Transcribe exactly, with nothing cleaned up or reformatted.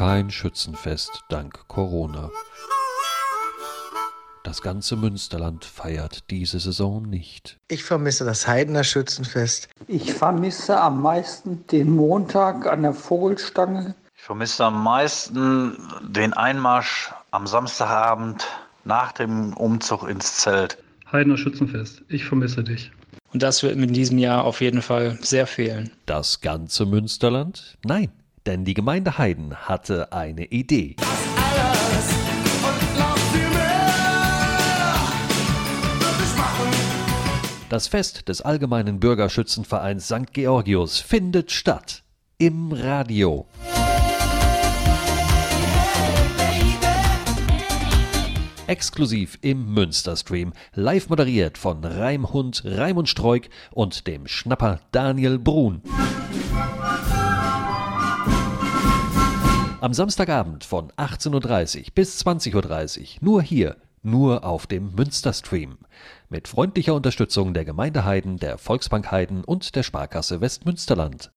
Kein Schützenfest dank Corona. Das ganze Münsterland feiert diese Saison nicht. Ich vermisse das Heidener Schützenfest. Ich vermisse am meisten den Montag an der Vogelstange. Ich vermisse am meisten den Einmarsch am Samstagabend nach dem Umzug ins Zelt. Heidener Schützenfest, ich vermisse dich. Und das wird mir in diesem Jahr auf jeden Fall sehr fehlen. Das ganze Münsterland? Nein, denn die Gemeinde Heiden hatte eine Idee. Das Fest des Allgemeinen Bürgerschützenvereins Sankt Georgius findet statt. Im Radio. Exklusiv im Münsterstream, live moderiert von Reimhund Raimund Streuk und dem Schnapper Daniel Brun. Am Samstagabend von achtzehn Uhr dreißig bis zwanzig Uhr dreißig, nur hier, nur auf dem Münsterstream. Mit freundlicher Unterstützung der Gemeinde Heiden, der Volksbank Heiden und der Sparkasse Westmünsterland.